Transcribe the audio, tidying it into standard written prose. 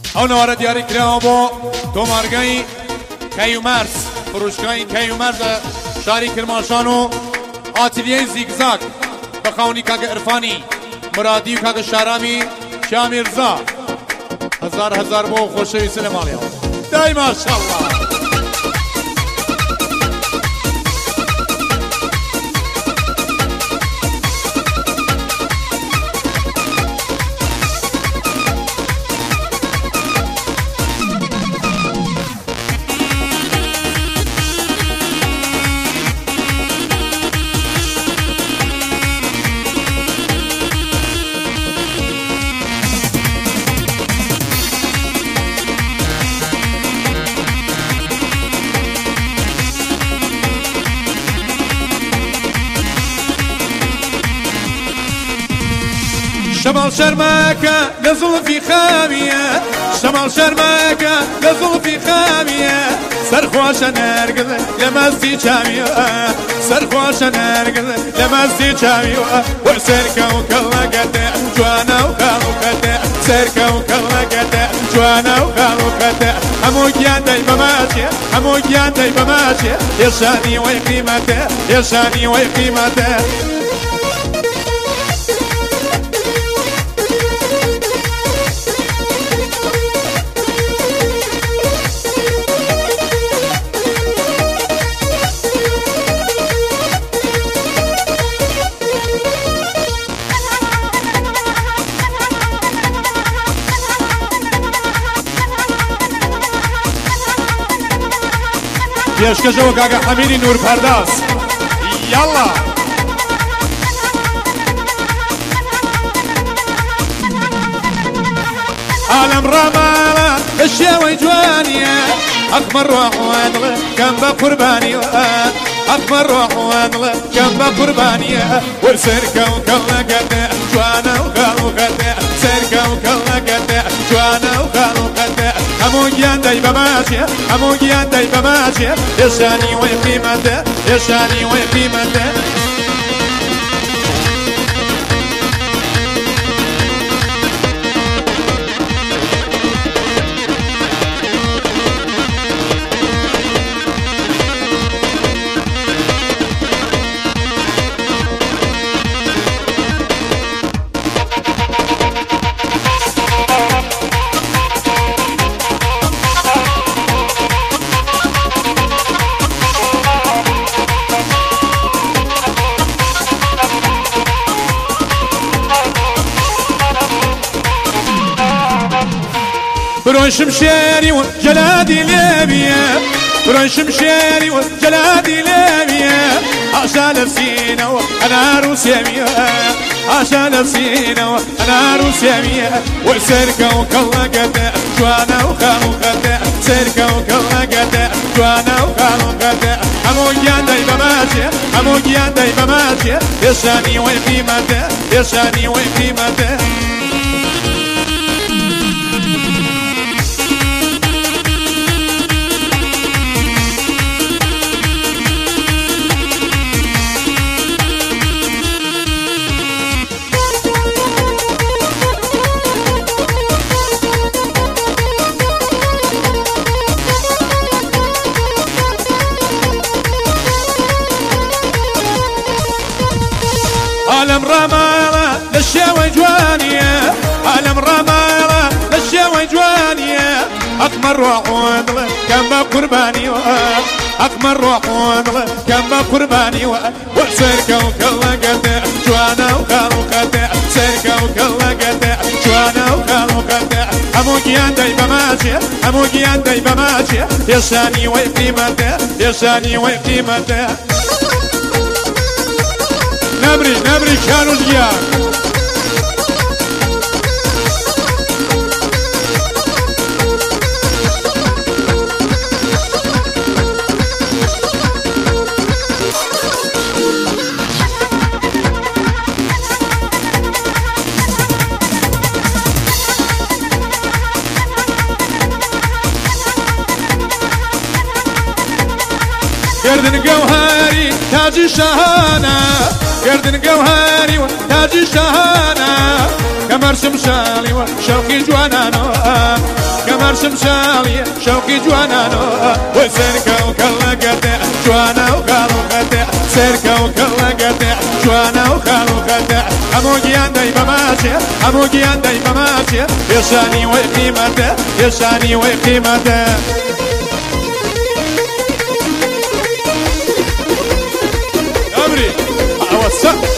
او نوارا دیاری کرا با دو مارگای کیومرز فروشگاه کیومرز شاری کرمانشان و آتلیه زیگزاگ بخونی کاغ عرفانی مرادی و کاغ شارامی شامی رزا هزار با خوشوی سلم آلیا دای ماشالله. شمال شرماكة لزل في خامية شمال شرماكة لزل في خامية سرخوش نرقل لمستي شامية سرخوش نرقل لمستي شامية وسركة وكلا قطع جوانا وخالو قطع سركة وكلا قطع جوانا وخالو قطع هموكيان داي بماشي هموكيان داي بماشي يشاني ويقيمته يشاني ويقيمته. پیشکشو کاغا حمیدی نور پرداز یالا عالم رمالا الشاوي جوانية أكبر روح وادلة كم بقربانية أكبر روح وادلة كم بقربانية وسركة وكلا قطع جوانا وخالو قطع سركة وكلا قطع جوانا وخالو قطع هموجيان داي بماشية هموجيان داي بماشية يشاني ويقيمته يشاني ويقيمته. بروش مشاري وجلادي ليبيا بروش مشاري وجلادي ليبيا عشان السينا وانا روسيا عشان السينا وانا روسيا وسركة وكلا قطع جوانا وخالو قطع سركة وكلا قطع جوانا وخالو قطع هموجيان داي بماشي هموجيان داي بماشي يشاني ويقيمته يشاني ويقيمته. عالم رمالة للشاوي جوانية عالم رمالة للشاوي جوانية أكمل روح وانضلة كم بقرباني أكمل روح وانضلة كم بقرباني وسركة وكلا قطع جوانا وخالو قطع سركة وكلا قطع جوانا وخالو قطع هموجيان داي بماشي هموجيان داي بماشي يشاني ويقيمته يشاني ويقيمته. نبري كانوا الجيار قردن جوهري تاج شهانة قردن جوهري تاج شهانة كمر شمشالي وشوقي جوانانا كمر شمشالية شوقي جوانانو وسركة وكلا قطع جوانا وخالو قطع سركة وكلا قطع جوانا وخالو قطع هموجيان دايما ماشية هموجيان دايما ماشية يشاني وقيمته يشاني وقيمته أمري أوسع